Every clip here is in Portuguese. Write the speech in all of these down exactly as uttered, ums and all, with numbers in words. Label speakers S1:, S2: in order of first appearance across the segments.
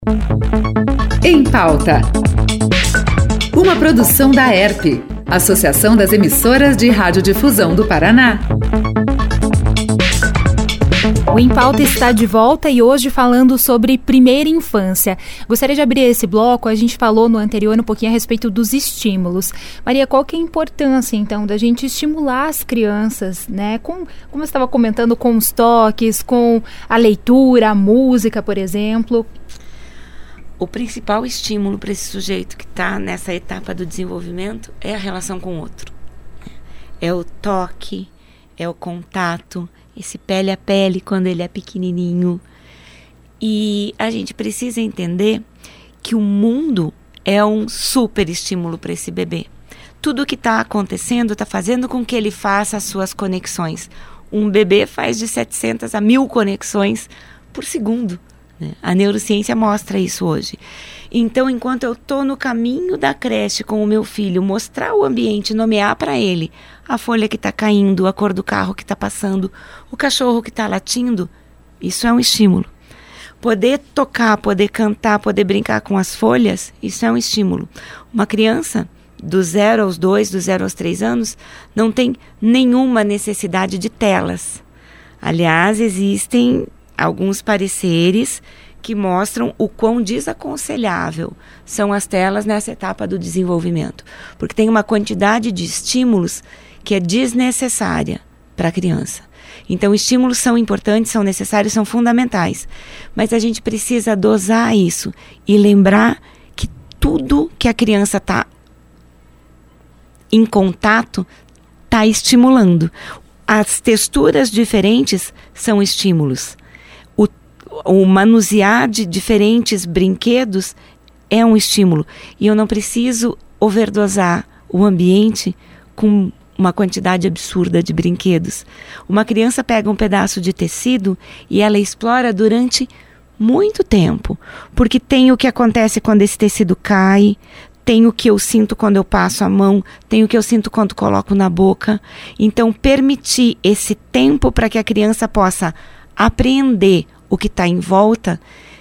S1: Em Pauta. Uma produção da E R P, Associação das Emissoras de Radiodifusão do Paraná.
S2: O Em Pauta está de volta e hoje falando sobre primeira infância. Gostaria de abrir esse bloco, a gente falou no anterior um pouquinho a respeito dos estímulos. Maria, qual que é a importância, então, da gente estimular as crianças, né? Com, como você estava comentando, com os toques, com a leitura, a música, por exemplo.
S3: O principal estímulo para esse sujeito que está nessa etapa do desenvolvimento é a relação com o outro. É o toque, é o contato, esse pele a pele quando ele é pequenininho. E a gente precisa entender que o mundo é um super estímulo para esse bebê. Tudo que está acontecendo está fazendo com que ele faça as suas conexões. Um bebê faz de setecentas a mil conexões por segundo. A neurociência mostra isso hoje. Então, enquanto eu estou no caminho da creche com o meu filho, mostrar o ambiente, nomear para ele a folha que está caindo, a cor do carro que está passando, o cachorro que está latindo, isso é um estímulo. Poder tocar, poder cantar, poder brincar com as folhas, isso é um estímulo. Uma criança do zero aos dois, do zero aos três anos, não tem nenhuma necessidade de telas. Aliás, existem alguns pareceres que mostram o quão desaconselhável são as telas nessa etapa do desenvolvimento, porque tem uma quantidade de estímulos que é desnecessária para a criança. Então, estímulos são importantes, são necessários, são fundamentais, mas a gente precisa dosar isso e lembrar que tudo que a criança está em contato está estimulando. As texturas diferentes são estímulos. O manusear de diferentes brinquedos é um estímulo. E eu não preciso overdosar o ambiente com uma quantidade absurda de brinquedos. Uma criança pega um pedaço de tecido e ela explora durante muito tempo. Porque tem o que acontece quando esse tecido cai, tem o que eu sinto quando eu passo a mão, tem o que eu sinto quando coloco na boca. Então, permitir esse tempo para que a criança possa apreender o que está em volta,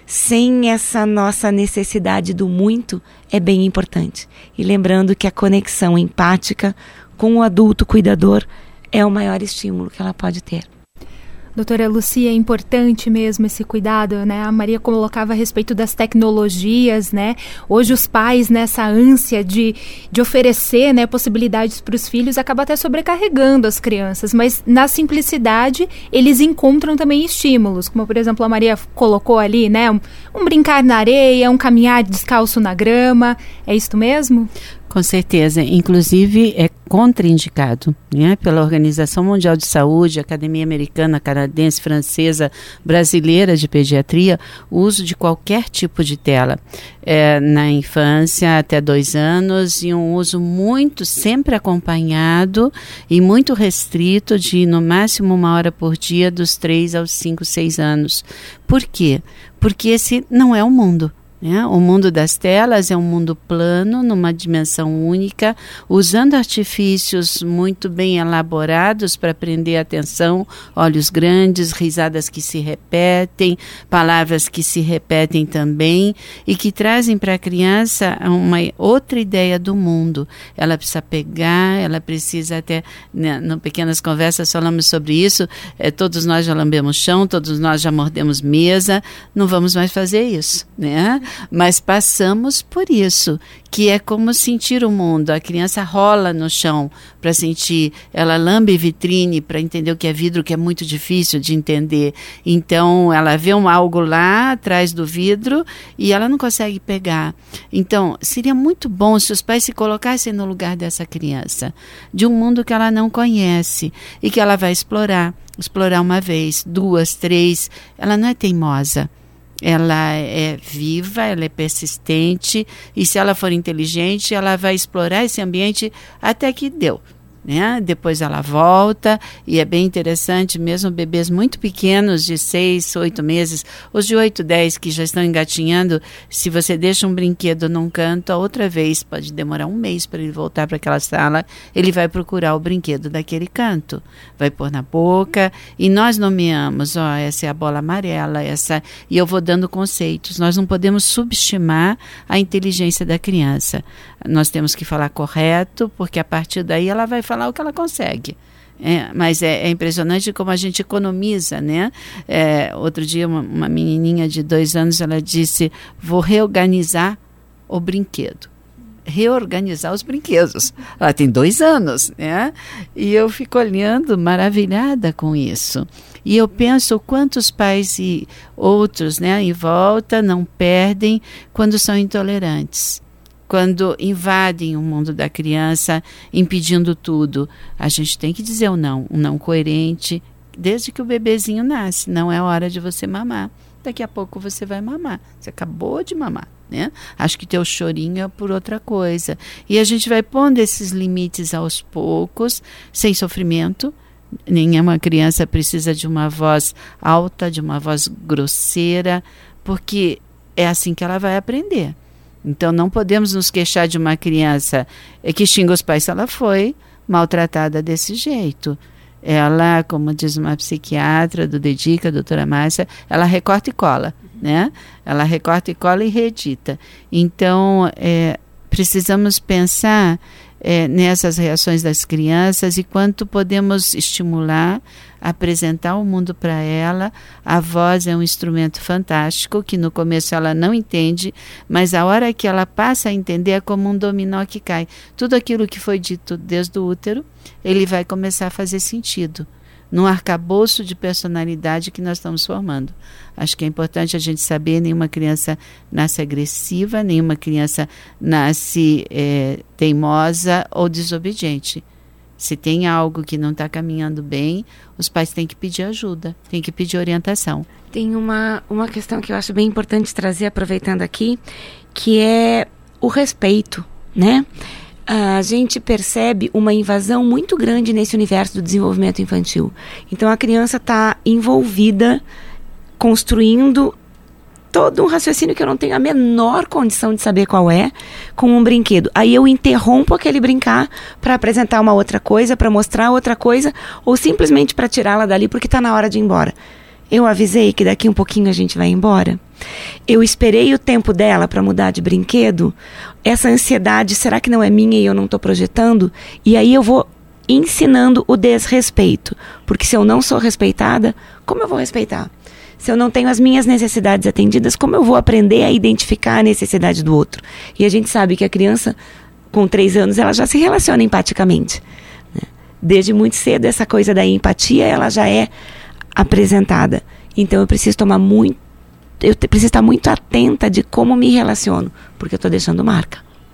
S3: sem essa nossa necessidade do muito, é bem importante. E lembrando que a conexão empática com o adulto cuidador é o maior estímulo que ela pode ter.
S2: Doutora Lucia, é importante mesmo esse cuidado, né? A Maria colocava a respeito das tecnologias, né? Hoje os pais, nessa ânsia de, de oferecer, né, possibilidades para os filhos, acabam até sobrecarregando as crianças, mas na simplicidade eles encontram também estímulos, como por exemplo a Maria colocou ali, né? Um, um brincar na areia, um caminhar descalço na grama, é isso mesmo?
S4: Com certeza, inclusive é contraindicado, né, pela Organização Mundial de Saúde, Academia Americana, Canadense, Francesa, Brasileira de Pediatria, o uso de qualquer tipo de tela é, na infância até dois anos e um uso muito, sempre acompanhado e muito restrito de no máximo uma hora por dia dos três aos cinco, seis anos. Por quê? Porque esse não é o mundo. Né? O mundo das telas é um mundo plano, numa dimensão única, usando artifícios muito bem elaborados para prender a atenção, olhos grandes, risadas que se repetem, palavras que se repetem também e que trazem para a criança uma outra ideia do mundo. Ela precisa pegar, ela precisa até, né, no Pequenas Conversas falamos sobre isso, é, todos nós já lambemos chão, todos nós já mordemos mesa, não vamos mais fazer isso, né? Mas passamos por isso, que é como sentir o mundo. A criança rola no chão para sentir, ela lambe vitrine para entender o que é vidro, que é muito difícil de entender. Então, ela vê um algo lá atrás do vidro e ela não consegue pegar. Então, seria muito bom se os pais se colocassem no lugar dessa criança, de um mundo que ela não conhece e que ela vai explorar. Explorar uma vez, duas, três. Ela não é teimosa. Ela é viva, ela é persistente e se ela for inteligente, ela vai explorar esse ambiente até que deu. né? Depois ela volta, e é bem interessante, mesmo bebês muito pequenos, de seis, oito meses, os de oito, dez que já estão engatinhando, se você deixa um brinquedo num canto, a outra vez pode demorar um mês para ele voltar para aquela sala, ele vai procurar o brinquedo daquele canto, vai pôr na boca, e nós nomeamos, ó, essa é a bola amarela, essa, e eu vou dando conceitos. Nós não podemos subestimar a inteligência da criança. Nós temos que falar correto, porque a partir daí ela vai falar o que ela consegue. É, mas é, é impressionante como a gente economiza, né? É, outro dia uma, uma menininha de dois anos, ela disse, vou reorganizar o brinquedo. Reorganizar os brinquedos. Ela tem dois anos, né? E eu fico olhando, maravilhada com isso. E eu penso quantos pais e outros, né, em volta não perdem quando são intolerantes. Quando invadem o mundo da criança, impedindo tudo. A gente tem que dizer o não, um não coerente, desde que o bebezinho nasce. Não é hora de você mamar. Daqui a pouco você vai mamar. Você acabou de mamar, né? Acho que teu chorinho é por outra coisa. E a gente vai pondo esses limites aos poucos, sem sofrimento. Nenhuma criança precisa de uma voz alta, de uma voz grosseira, porque é assim que ela vai aprender. Então, não podemos nos queixar de uma criança que xinga os pais se ela foi maltratada desse jeito. Ela, como diz uma psiquiatra do Dedica, a doutora Márcia, ela recorta e cola, né? Ela recorta e cola e reedita. Então, é, precisamos pensar é, nessas reações das crianças e quanto podemos estimular, apresentar o mundo para ela. A voz é um instrumento fantástico que no começo ela não entende, mas a hora que ela passa a entender é como um dominó que cai. Tudo aquilo que foi dito desde o útero, ele vai começar a fazer sentido num arcabouço de personalidade que nós estamos formando. Acho que é importante a gente saber, nenhuma criança nasce agressiva, nenhuma criança nasce é, teimosa ou desobediente. Se tem algo que não está caminhando bem, os pais têm que pedir ajuda, têm que pedir orientação.
S3: Tem uma, uma questão que eu acho bem importante trazer, aproveitando aqui, que é o respeito, né? A gente percebe uma invasão muito grande nesse universo do desenvolvimento infantil. Então, a criança está envolvida, construindo todo um raciocínio que eu não tenho a menor condição de saber qual é, com um brinquedo. Aí eu interrompo aquele brincar para apresentar uma outra coisa, para mostrar outra coisa, ou simplesmente para tirá-la dali porque está na hora de ir embora. Eu avisei que daqui um pouquinho a gente vai embora. Eu esperei o tempo dela para mudar de brinquedo. Essa ansiedade, será que não é minha e eu não estou projetando? E aí eu vou ensinando o desrespeito. Porque se eu não sou respeitada, como eu vou respeitar? Se eu não tenho as minhas necessidades atendidas, como eu vou aprender a identificar a necessidade do outro? E a gente sabe que a criança, com três anos, ela já se relaciona empaticamente, né? Desde muito cedo, essa coisa da empatia, ela já é apresentada. Então, eu preciso tomar muito, eu te, preciso estar muito atenta de como me relaciono, porque eu estou deixando marca.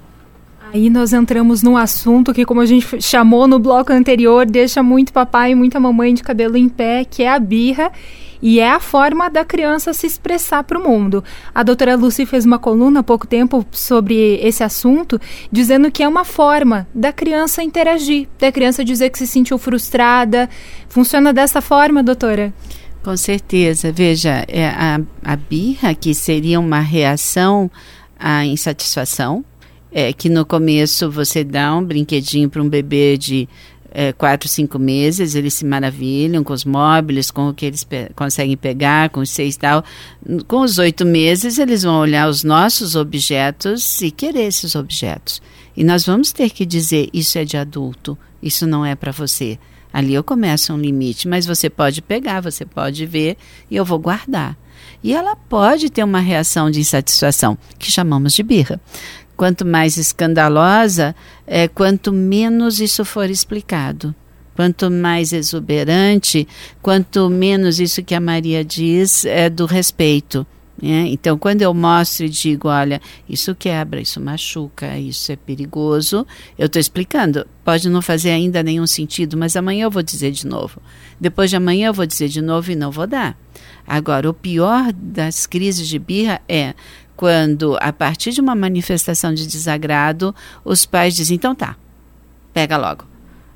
S2: Aí nós entramos num assunto que, como a gente chamou no bloco anterior, deixa muito papai e muita mamãe de cabelo em pé, que é a birra. E é a forma da criança se expressar para o mundo. A doutora Lucy fez uma coluna há pouco tempo sobre esse assunto, dizendo que é uma forma da criança interagir, da criança dizer que se sentiu frustrada. Funciona dessa forma, doutora?
S4: Com certeza. Veja, é a, a birra, que seria uma reação à insatisfação, é que no começo você dá um brinquedinho para um bebê de É, quatro, cinco meses, eles se maravilham com os móveis, com o que eles pe- conseguem pegar, com os seis e tal. Com os oito meses, eles vão olhar os nossos objetos e querer esses objetos. E nós vamos ter que dizer, isso é de adulto, isso não é para você. Ali eu começo um limite, mas você pode pegar, você pode ver e eu vou guardar. E ela pode ter uma reação de insatisfação, que chamamos de birra. Quanto mais escandalosa, é, quanto menos isso for explicado. Quanto mais exuberante, quanto menos isso que a Maria diz é do respeito. Né? Então, quando eu mostro e digo, olha, isso quebra, isso machuca, isso é perigoso, eu estou explicando. Pode não fazer ainda nenhum sentido, mas amanhã eu vou dizer de novo. Depois de amanhã eu vou dizer de novo e não vou dar. Agora, o pior das crises de birra é quando, a partir de uma manifestação de desagrado, os pais dizem, então tá, pega logo.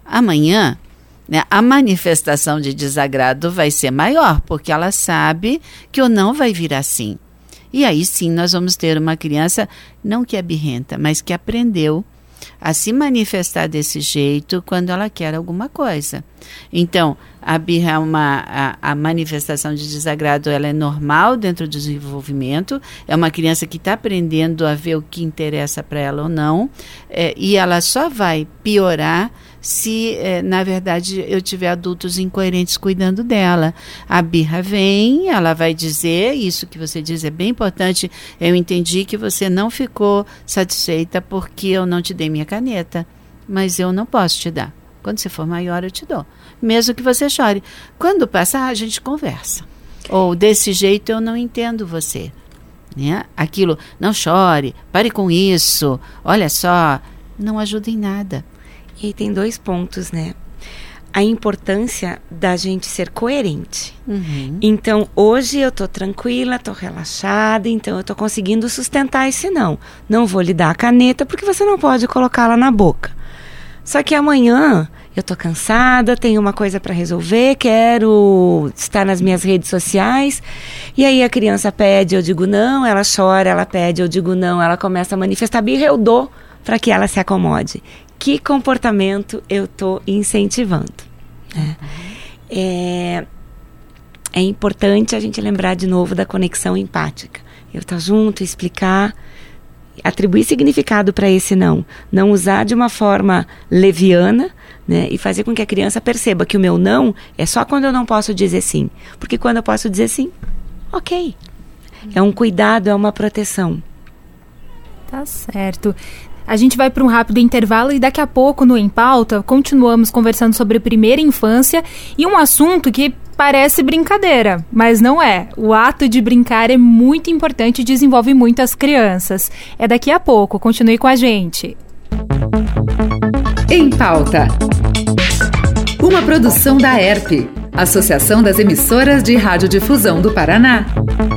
S4: amanhã, né, a manifestação de desagrado vai ser maior, porque ela sabe que o não vai vir assim. E aí sim nós vamos ter uma criança, não que é birrenta, mas que aprendeu a se manifestar desse jeito quando ela quer alguma coisa. Então, a birra é uma, a, a manifestação de desagrado, ela é normal dentro do desenvolvimento, é uma criança que está aprendendo a ver o que interessa para ela ou não, é, e ela só vai piorar se, é, na verdade, eu tiver adultos incoerentes cuidando dela. A birra vem, ela vai dizer, isso que você diz é bem importante, eu entendi que você não ficou satisfeita porque eu não te dei minha caneta, mas eu não posso te dar. Quando você for maior, eu te dou. Mesmo que você chore. Quando passar, a gente conversa. Ou, desse jeito, eu não entendo você. Né? Aquilo, não chore, pare com isso, olha só, não ajuda em nada.
S3: E tem dois pontos, né? A importância da gente ser coerente.
S4: Uhum.
S3: Então, hoje eu tô tranquila, tô relaxada, então eu tô conseguindo sustentar esse não. Não vou lhe dar a caneta porque você não pode colocá-la na boca. Só que amanhã eu tô cansada, tenho uma coisa para resolver, quero estar nas minhas redes sociais, e aí a criança pede, eu digo não, ela chora, ela pede, eu digo não, ela começa a manifestar birra, eu dou para que ela se acomode. Que comportamento eu tô incentivando? Né? É, é importante a gente lembrar de novo da conexão empática. Eu estar junto, explicar, atribuir significado para esse não. Não usar de uma forma leviana, né, e fazer com que a criança perceba que o meu não é só quando eu não posso dizer sim. Porque quando eu posso dizer sim, ok. É um cuidado, é uma proteção.
S2: Tá certo. A gente vai para um rápido intervalo e daqui a pouco, no Em Pauta, continuamos conversando sobre primeira infância e um assunto que parece brincadeira, mas não é. O ato de brincar é muito importante e desenvolve muito as crianças. É daqui a pouco. Continue com a gente.
S1: Em Pauta. Uma produção da E R P, Associação das Emissoras de Radiodifusão do Paraná.